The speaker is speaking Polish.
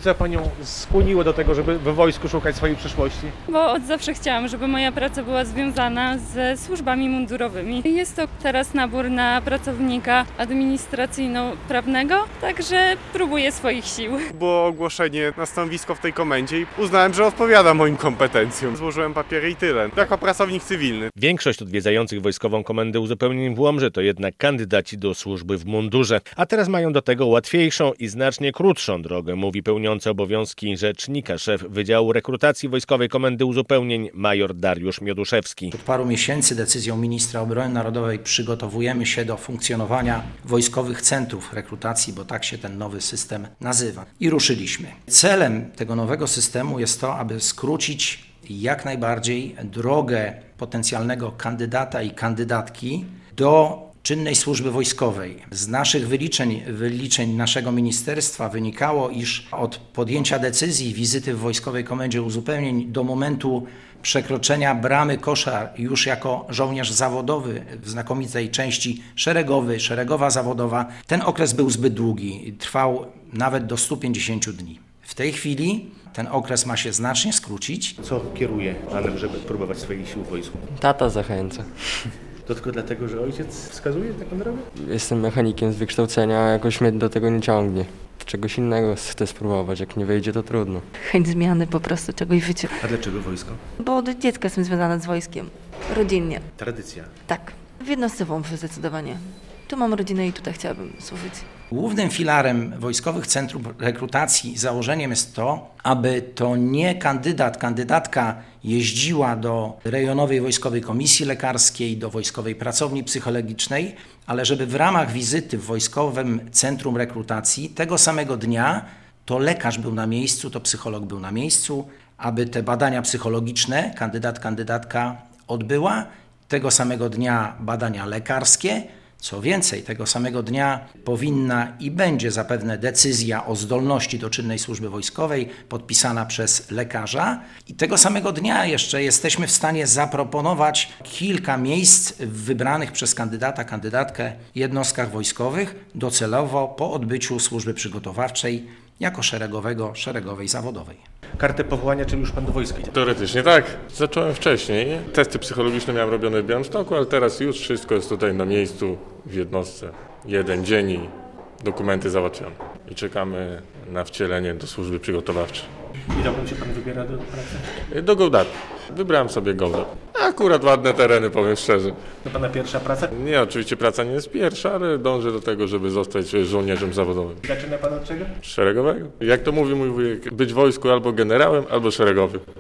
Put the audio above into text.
Co Panią skłoniło do tego, żeby we wojsku szukać swojej przyszłości? Bo od zawsze chciałam, żeby moja praca była związana ze służbami mundurowymi. Jest to teraz nabór na pracownika administracyjno-prawnego, także próbuję swoich sił. Było ogłoszenie na stanowisko w tej komendzie i uznałem, że odpowiada moim kompetencjom. Złożyłem papiery i tyle. Jako pracownik cywilny. Większość odwiedzających wojskową komendę uzupełnień w Łomży to jednak kandydaci do służby w mundurze, a teraz mają do tego łatwiejszą i znacznie krótszą drogę, mówi pełniący obowiązki rzecznika szef Wydziału Rekrutacji Wojskowej Komendy Uzupełnień major Dariusz Mioduszewski. Od paru miesięcy decyzją ministra obrony narodowej przygotowujemy się do funkcjonowania wojskowych centrów rekrutacji, bo tak się ten nowy system nazywa. I ruszyliśmy. Celem tego nowego systemu jest to, aby skrócić jak najbardziej drogę potencjalnego kandydata i kandydatki do czynnej służby wojskowej. Z naszych wyliczeń naszego ministerstwa wynikało, iż od podjęcia decyzji wizyty w Wojskowej Komendzie Uzupełnień do momentu przekroczenia bramy kosza już jako żołnierz zawodowy w znakomitej części szeregowa zawodowa, ten okres był zbyt długi, trwał nawet do 150 dni. W tej chwili ten okres ma się znacznie skrócić. Co kieruje Panem, żeby próbować swoich sił w wojsku? Tata zachęca. To tylko dlatego, że ojciec wskazuje taką drogę? Jestem mechanikiem z wykształcenia, jakoś mnie do tego nie ciągnie. Czegoś innego chcę spróbować, jak nie wyjdzie, to trudno. Chęć zmiany po prostu czegoś w życiu. A dlaczego wojsko? Bo od dziecka jestem związana z wojskiem. Rodzinnie. Tradycja. Tak. W jednostce WOMF zdecydowanie. Tu mam rodzinę i tutaj chciałabym służyć. Głównym filarem wojskowych centrów rekrutacji założeniem jest to, aby to nie kandydatka jeździła do rejonowej wojskowej komisji lekarskiej, do wojskowej pracowni psychologicznej, ale żeby w ramach wizyty w wojskowym centrum rekrutacji tego samego dnia to lekarz był na miejscu, to psycholog był na miejscu, aby te badania psychologiczne kandydatka odbyła, tego samego dnia badania lekarskie. Co więcej, tego samego dnia powinna i będzie zapewne decyzja o zdolności do czynnej służby wojskowej podpisana przez lekarza i tego samego dnia jeszcze jesteśmy w stanie zaproponować kilka miejsc w wybranych przez kandydatkę jednostkach wojskowych docelowo po odbyciu służby przygotowawczej jako szeregowej zawodowej. Kartę powołania, czyli już Pan do wojska idzie? Teoretycznie tak. Zacząłem wcześniej. Testy psychologiczne miałem robione w Białymstoku, ale teraz już wszystko jest tutaj na miejscu w jednostce. Jeden dzień i dokumenty załatwione. I czekamy na wcielenie do służby przygotowawczej. I dokąd się Pan wybiera do pracy? Do Gołdaru. Wybrałem sobie Gołdar. Akurat ładne tereny, powiem szczerze. To Pana pierwsza praca? Nie, oczywiście praca nie jest pierwsza, ale dążę do tego, żeby zostać żołnierzem zawodowym. Zaczyna Pan od czego? Szeregowego. Jak to mówi mój wujek, być w wojsku albo generałem, albo szeregowym.